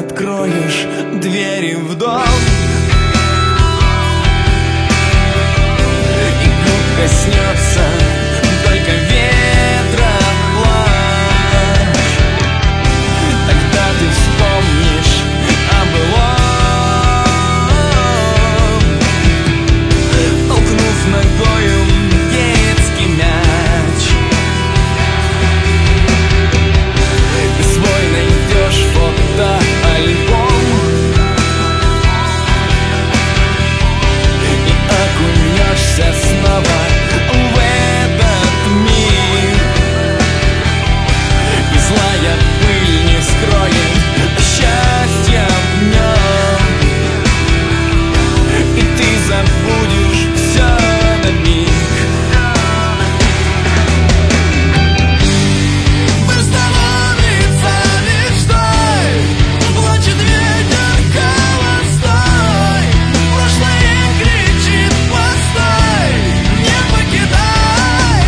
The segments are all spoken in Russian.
откроешь двери в дом, и губ коснется только ветра плащ, тогда ты вспомнишь о былом, толкнув ногою детский мяч. И свой найдешь фотоальбом, и окунешься снова в этот мир, и злая пыль не скроет счастья в нем, и ты забудешь все на миг. Становится мечтой, плачет ветер холостой, прошлое кричит: постой, не покидай.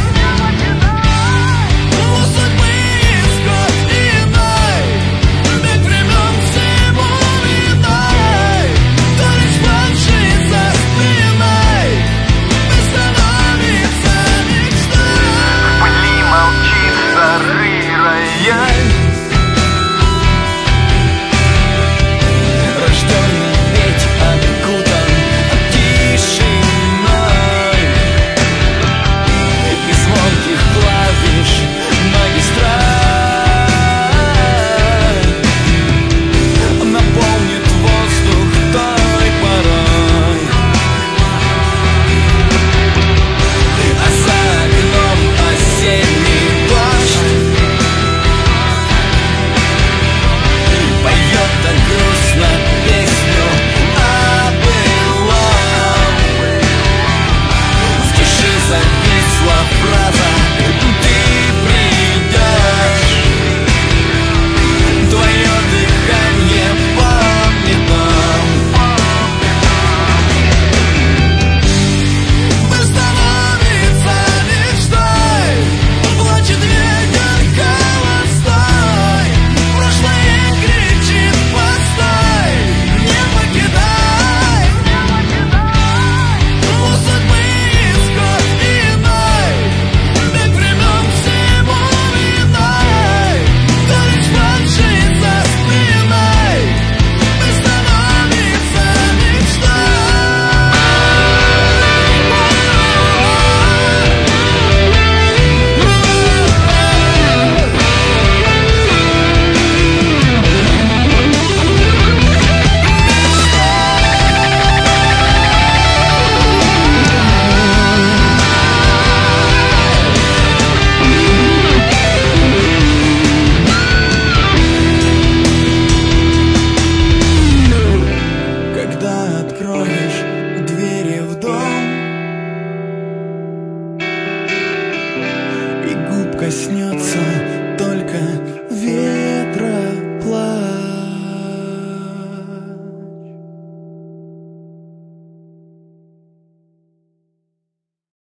У судьбы исход иной, бег времен всему виной, то лишь плачи за спиной. Становится мечтой. В пыли молчит старый рояль, Рожденный петь окутан тишиной, и звонких клавиш магистраль наполнит воздух той порой, а за окном осенний дождь поет так грустно песню о былом. В тиши зависла фраза: ты придешь, твое дыхание помнит дом. Становится мечтой, плачет ветер холостой, прошлое кричит: постой, не покидай. У судьбы исход иной, бег времен всему виной, то лишь плачи за спиной. Становится Когда откроешь двери в дом, и губ коснется только